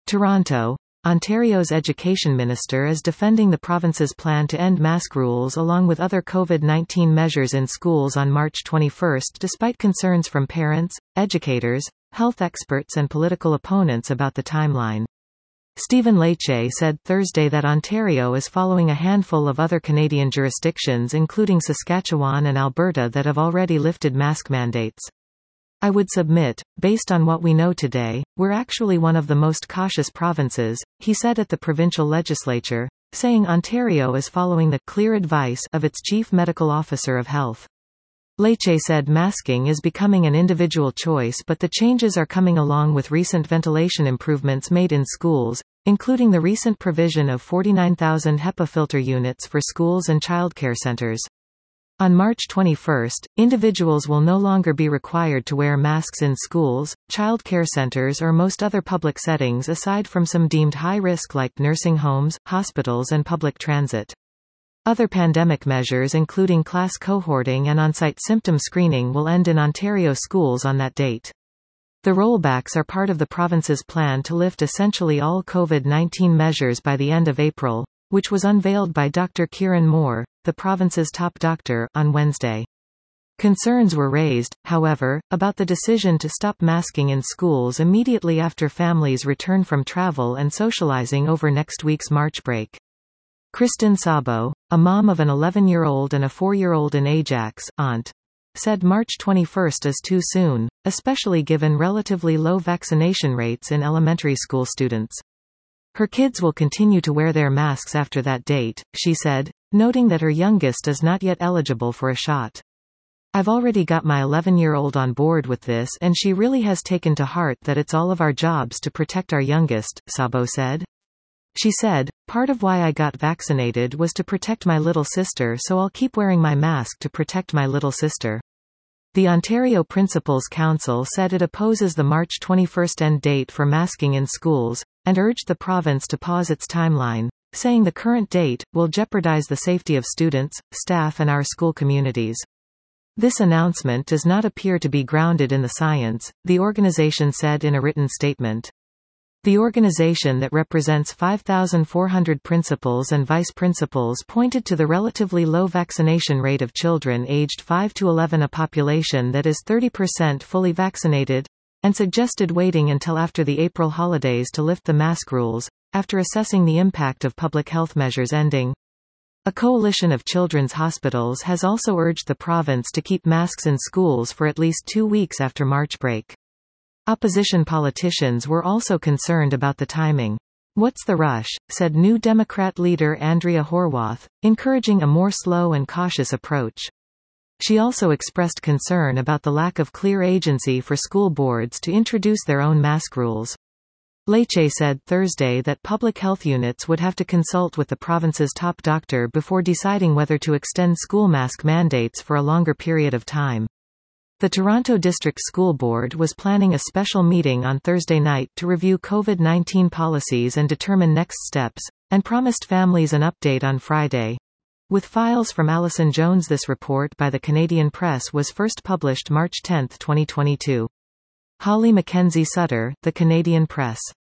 Toronto. Ontario's education minister is defending the province's plan to end mask rules along with other COVID-19 measures in schools on March 21 despite concerns from parents, educators, health experts and political opponents about the timeline. Stephen Lecce said Thursday that Ontario is following a handful of other Canadian jurisdictions including Saskatchewan and Alberta that have already lifted mask mandates. I would submit, based on what we know today, we're actually one of the most cautious provinces, he said at the provincial legislature, saying Ontario is following the clear advice of its Chief Medical Officer of Health. Lecce said masking is becoming an individual choice but the changes are coming along with recent ventilation improvements made in schools, including the recent provision of 49,000 HEPA filter units for schools and childcare centres. On March 21, individuals will no longer be required to wear masks in schools, childcare centers or most other public settings aside from some deemed high risk like nursing homes, hospitals and public transit. Other pandemic measures including class cohorting and on-site symptom screening will end in Ontario schools on that date. The rollbacks are part of the province's plan to lift essentially all COVID-19 measures by the end of April, which was unveiled by Dr. Kieran Moore, the province's top doctor, on Wednesday. Concerns were raised, however, about the decision to stop masking in schools immediately after families return from travel and socializing over next week's March break. Kristen Sabo, a mom of an 11-year-old and a 4-year-old in Ajax, aunt, said March 21 is too soon, especially given relatively low vaccination rates in elementary school students. Her kids will continue to wear their masks after that date, she said, noting that her youngest is not yet eligible for a shot. I've already got my 11-year-old on board with this and she really has taken to heart that it's all of our jobs to protect our youngest, Sabo said. She said, part of why I got vaccinated was to protect my little sister so I'll keep wearing my mask to protect my little sister. The Ontario Principals Council said it opposes the March 21 end date for masking in schools, and urged the province to pause its timeline, saying the current date will jeopardize the safety of students, staff and our school communities. This announcement does not appear to be grounded in the science, the organization said in a written statement. The organization that represents 5,400 principals and vice principals pointed to the relatively low vaccination rate of children aged 5 to 11, a population that is 30% fully vaccinated, and suggested waiting until after the April holidays to lift the mask rules, after assessing the impact of public health measures ending. A coalition of children's hospitals has also urged the province to keep masks in schools for at least 2 weeks after March break. Opposition politicians were also concerned about the timing. What's the rush, said New Democrat leader Andrea Horwath, encouraging a more slow and cautious approach. She also expressed concern about the lack of clear agency for school boards to introduce their own mask rules. Lecce said Thursday that public health units would have to consult with the province's top doctor before deciding whether to extend school mask mandates for a longer period of time. The Toronto District School Board was planning a special meeting on Thursday night to review COVID-19 policies and determine next steps, and promised families an update on Friday. With files from Alison Jones. This report by the Canadian Press was first published March 10, 2022. Holly Mackenzie Sutter, The Canadian Press.